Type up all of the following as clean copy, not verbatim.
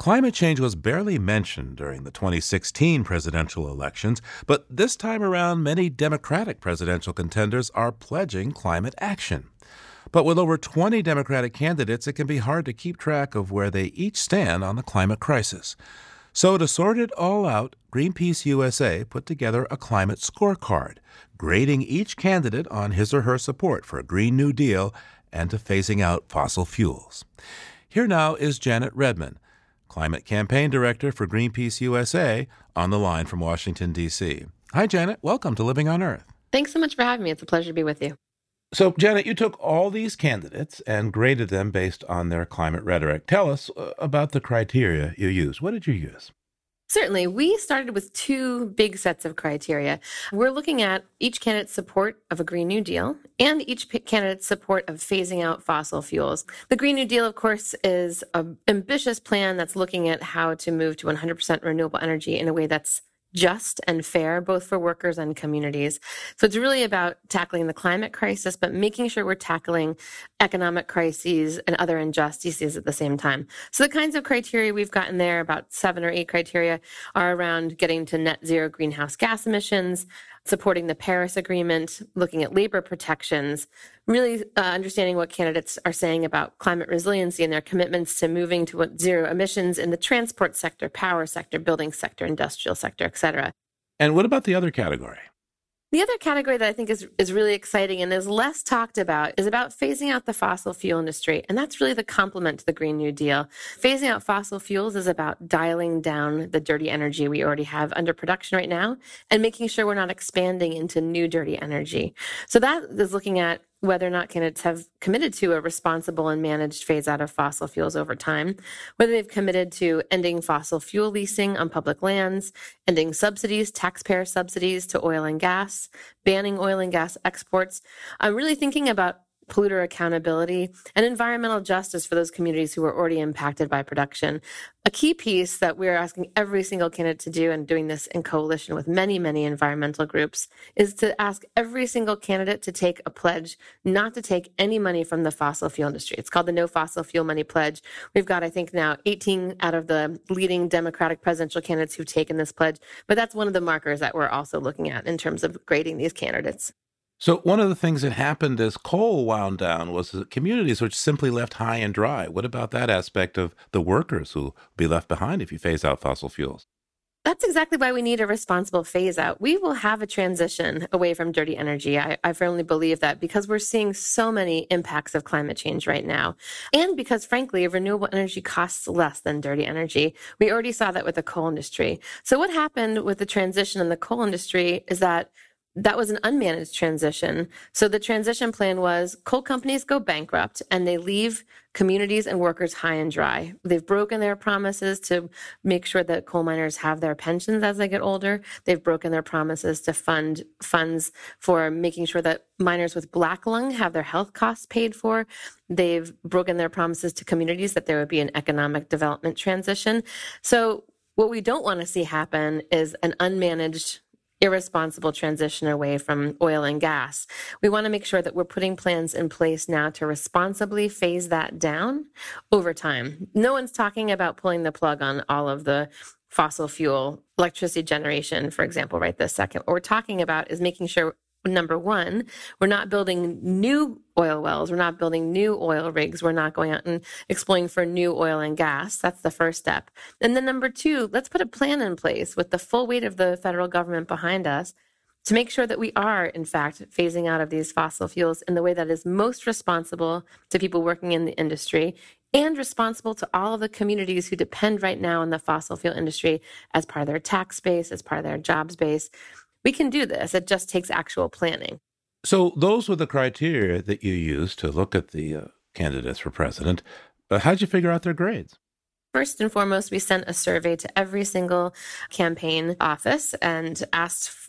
Climate change was barely mentioned during the 2016 presidential elections, but this time around, many Democratic presidential contenders are pledging climate action. But with over 20 Democratic candidates, it can be hard to keep track of where they each stand on the climate crisis. So to sort it all out, Greenpeace USA put together a climate scorecard, grading each candidate on his or her support for a Green New Deal and to phasing out fossil fuels. Here now is Janet Redman, Climate Campaign Director for Greenpeace USA, on the line from Washington, D.C. Hi, Janet. Welcome to Living on Earth. Thanks so much for having me. It's a pleasure to be with you. So, Janet, you took all these candidates and graded them based on their climate rhetoric. Tell us about the criteria you used. What did you use? Certainly. We started with two big sets of criteria. We're looking at each candidate's support of a Green New Deal and each candidate's support of phasing out fossil fuels. The Green New Deal, of course, is an ambitious plan that's looking at how to move to 100% renewable energy in a way that's just and fair, both for workers and communities. So it's really about tackling the climate crisis, but making sure we're tackling economic crises and other injustices at the same time. So the kinds of criteria we've gotten there, about 7 or 8 criteria, are around getting to net zero greenhouse gas emissions, supporting the Paris Agreement, looking at labor protections, really understanding what candidates are saying about climate resiliency and their commitments to moving to zero emissions in the transport sector, power sector, building sector, industrial sector, et cetera. And what about the other category? The other category that I think is really exciting and is less talked about is about phasing out the fossil fuel industry. And that's really the complement to the Green New Deal. Phasing out fossil fuels is about dialing down the dirty energy we already have under production right now and making sure we're not expanding into new dirty energy. So that is looking at whether or not candidates have committed to a responsible and managed phase out of fossil fuels over time, whether they've committed to ending fossil fuel leasing on public lands, ending subsidies, taxpayer subsidies to oil and gas, banning oil and gas exports. I'm really thinking about polluter accountability and environmental justice for those communities who are already impacted by production. A key piece that we're asking every single candidate to do, and doing this in coalition with many, many environmental groups, is to ask every single candidate to take a pledge not to take any money from the fossil fuel industry. It's called the No Fossil Fuel Money Pledge. We've got, I think now, 18 out of the leading Democratic presidential candidates who've taken this pledge, but that's one of the markers that we're also looking at in terms of grading these candidates. So one of the things that happened as coal wound down was that communities were simply left high and dry. What about that aspect of the workers who will be left behind if you phase out fossil fuels? That's exactly why we need a responsible phase out. We will have a transition away from dirty energy. I firmly believe that because we're seeing so many impacts of climate change right now. And because, frankly, renewable energy costs less than dirty energy. We already saw that with the coal industry. So what happened with the transition in the coal industry is that was an unmanaged transition. So the transition plan was coal companies go bankrupt and they leave communities and workers high and dry. They've broken their promises to make sure that coal miners have their pensions as they get older. They've broken their promises to fund funds for making sure that miners with black lung have their health costs paid for. They've broken their promises to communities that there would be an economic development transition. So what we don't want to see happen is an unmanaged irresponsible transition away from oil and gas. We want to make sure that we're putting plans in place now to responsibly phase that down over time. No one's talking about pulling the plug on all of the fossil fuel electricity generation, for example, right this second. What we're talking about is making sure, number one, we're not building new oil wells. We're not building new oil rigs. We're not going out and exploring for new oil and gas. That's the first step. And then number two, let's put a plan in place with the full weight of the federal government behind us to make sure that we are, in fact, phasing out of these fossil fuels in the way that is most responsible to people working in the industry and responsible to all of the communities who depend right now on the fossil fuel industry as part of their tax base, as part of their jobs base. We can do this. It just takes actual planning. So those were the criteria that you used to look at the candidates for president. How'd you figure out their grades? First and foremost, we sent a survey to every single campaign office and asked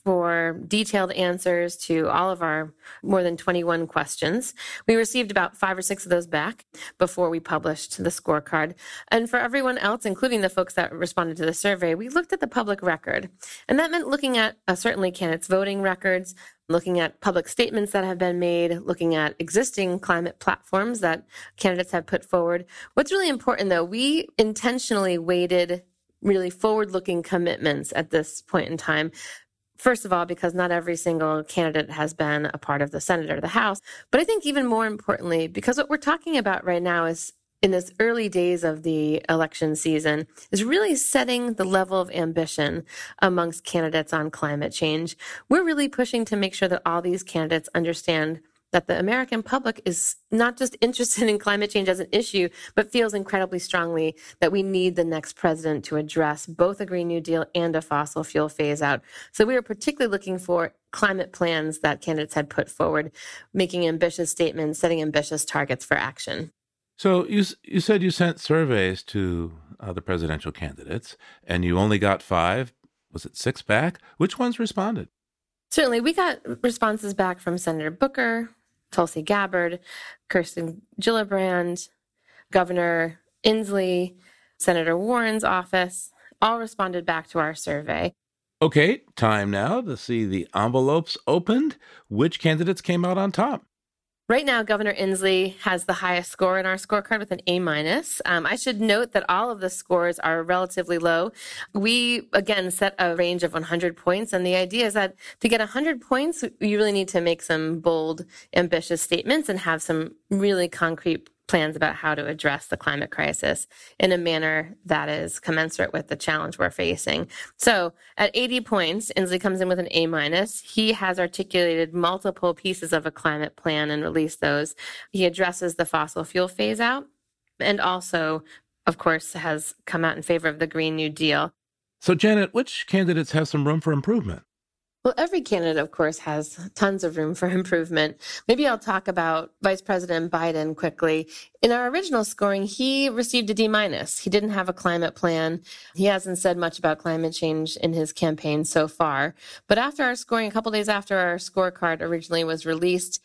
for detailed answers to all of our more than 21 questions. We received about 5 or 6 of those back before we published the scorecard. And for everyone else, including the folks that responded to the survey, we looked at the public record. And that meant looking at certainly candidates' voting records, looking at public statements that have been made, looking at existing climate platforms that candidates have put forward. What's really important, though, we intentionally weighted really forward-looking commitments at this point in time. First of all, because not every single candidate has been a part of the Senate or the House. But I think even more importantly, because what we're talking about right now is in this early days of the election season is really setting the level of ambition amongst candidates on climate change. We're really pushing to make sure that all these candidates understand that the American public is not just interested in climate change as an issue, but feels incredibly strongly that we need the next president to address both a Green New Deal and a fossil fuel phase out. So we were particularly looking for climate plans that candidates had put forward, making ambitious statements, setting ambitious targets for action. So you said you sent surveys to the presidential candidates, and you only got 5, was it 6 back? Which ones responded? Certainly, we got responses back from Senator Booker, Tulsi Gabbard, Kirsten Gillibrand, Governor Inslee, Senator Warren's office, all responded back to our survey. Okay, time now to see the envelopes opened. Which candidates came out on top? Right now, Governor Inslee has the highest score in our scorecard with an A-. I should note that all of the scores are relatively low. We, again, set a range of 100 points. And the idea is that to get 100 points, you really need to make some bold, ambitious statements and have some really concrete plans about how to address the climate crisis in a manner that is commensurate with the challenge we're facing. So at 80 points, Inslee comes in with an A-. He has articulated multiple pieces of a climate plan and released those. He addresses the fossil fuel phase out and also, of course, has come out in favor of the Green New Deal. So, Janet, which candidates have some room for improvement? Well, every candidate, of course, has tons of room for improvement. Maybe I'll talk about Vice President Biden quickly. In our original scoring, he received a D-. He didn't have a climate plan. He hasn't said much about climate change in his campaign so far. But after our scoring, a couple days after our scorecard originally was released,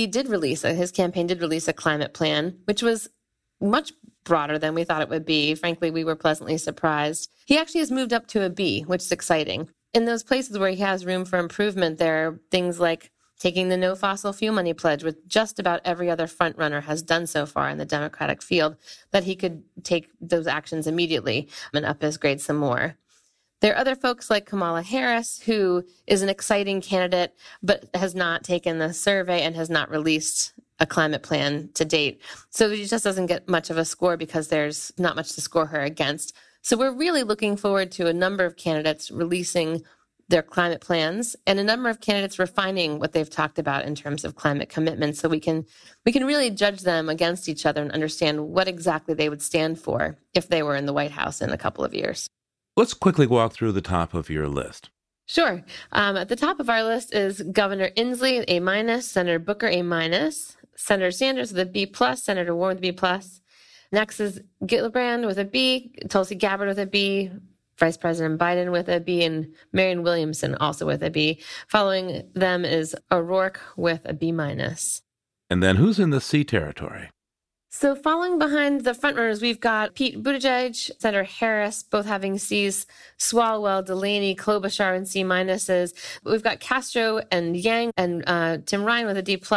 his campaign did release a climate plan, which was much broader than we thought it would be. Frankly, we were pleasantly surprised. He actually has moved up to a B, which is exciting. In those places where he has room for improvement, there are things like taking the no fossil fuel money pledge, which just about every other frontrunner has done so far in the Democratic field, that he could take those actions immediately and up his grade some more. There are other folks like Kamala Harris, who is an exciting candidate, but has not taken the survey and has not released a climate plan to date. So he just doesn't get much of a score because there's not much to score her against. So we're really looking forward to a number of candidates releasing their climate plans and a number of candidates refining what they've talked about in terms of climate commitments, so we can really judge them against each other and understand what exactly they would stand for if they were in the White House in a couple of years. Let's quickly walk through the top of your list. Sure. At the top of our list is Governor Inslee, A-, Senator Booker, A-, Senator Sanders with a B+, Senator Warren with a B+. Next is Gillibrand with a B, Tulsi Gabbard with a B, Vice President Biden with a B, and Marianne Williamson also with a B. Following them is O'Rourke with a B-. And then who's in the C territory? So following behind the frontrunners, we've got Pete Buttigieg, Senator Harris, both having C's, Swalwell, Delaney, Klobuchar, and C-. We've got Castro and Yang and Tim Ryan with a D+,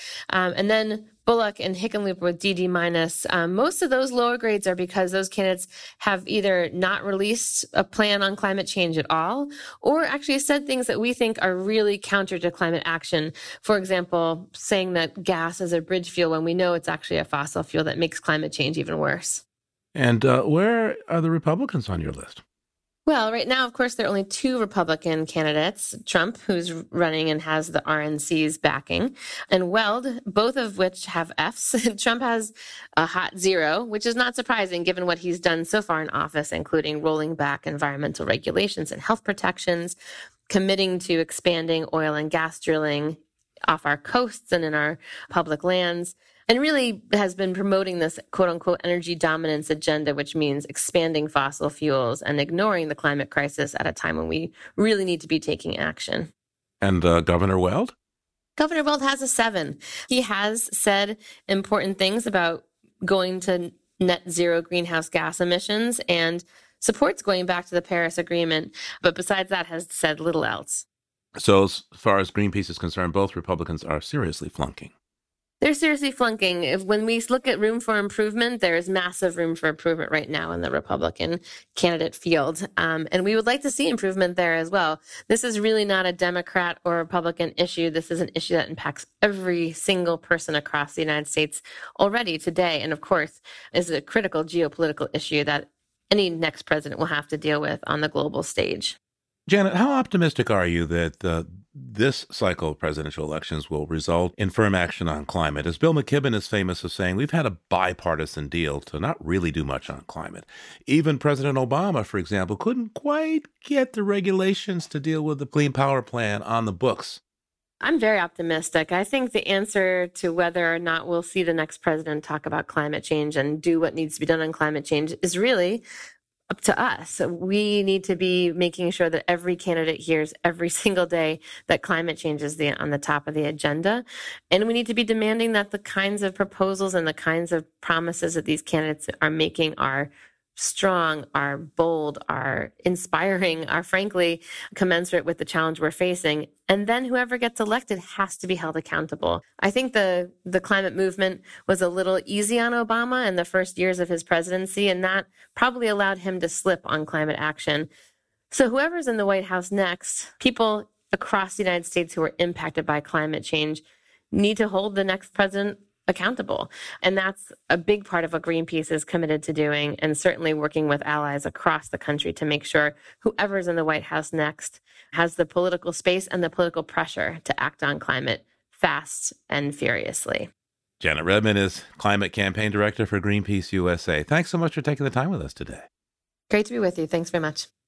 and then Bullock and Hickenlooper with D-. Most of those lower grades are because those candidates have either not released a plan on climate change at all, or actually said things that we think are really counter to climate action. For example, saying that gas is a bridge fuel when we know it's actually a fossil fuel that makes climate change even worse. And where are the Republicans on your list? Well, right now, of course, there are only 2 Republican candidates, Trump, who's running and has the RNC's backing, and Weld, both of which have Fs. Trump has a hot 0, which is not surprising given what he's done so far in office, including rolling back environmental regulations and health protections, committing to expanding oil and gas drilling off our coasts and in our public lands, and really has been promoting this quote unquote energy dominance agenda, which means expanding fossil fuels and ignoring the climate crisis at a time when we really need to be taking action. And Governor Weld? Governor Weld has a 7. He has said important things about going to net zero greenhouse gas emissions and supports going back to the Paris Agreement. But besides that, has said little else. So as far as Greenpeace is concerned, both Republicans are seriously flunking. They're seriously flunking. When we look at room for improvement, there is massive room for improvement right now in the Republican candidate field. And we would like to see improvement there as well. This is really not a Democrat or Republican issue. This is an issue that impacts every single person across the United States already today. And of course, is a critical geopolitical issue that any next president will have to deal with on the global stage. Janet, how optimistic are you that this cycle of presidential elections will result in firm action on climate? As Bill McKibben is famous for saying, we've had a bipartisan deal to not really do much on climate. Even President Obama, for example, couldn't quite get the regulations to deal with the Clean Power Plan on the books. I'm very optimistic. I think the answer to whether or not we'll see the next president talk about climate change and do what needs to be done on climate change is really up to us. We need to be making sure that every candidate hears every single day that climate change is on the top of the agenda. And we need to be demanding that the kinds of proposals and the kinds of promises that these candidates are making are strong, are bold, are inspiring, are frankly commensurate with the challenge we're facing. And then whoever gets elected has to be held accountable. I think the climate movement was a little easy on Obama in the first years of his presidency, and that probably allowed him to slip on climate action. So whoever's in the White House next, people across the United States who are impacted by climate change need to hold the next president accountable. And that's a big part of what Greenpeace is committed to doing, and certainly working with allies across the country to make sure whoever's in the White House next has the political space and the political pressure to act on climate fast and furiously. Janet Redman is Climate Campaign Director for Greenpeace USA. Thanks so much for taking the time with us today. Great to be with you. Thanks very much.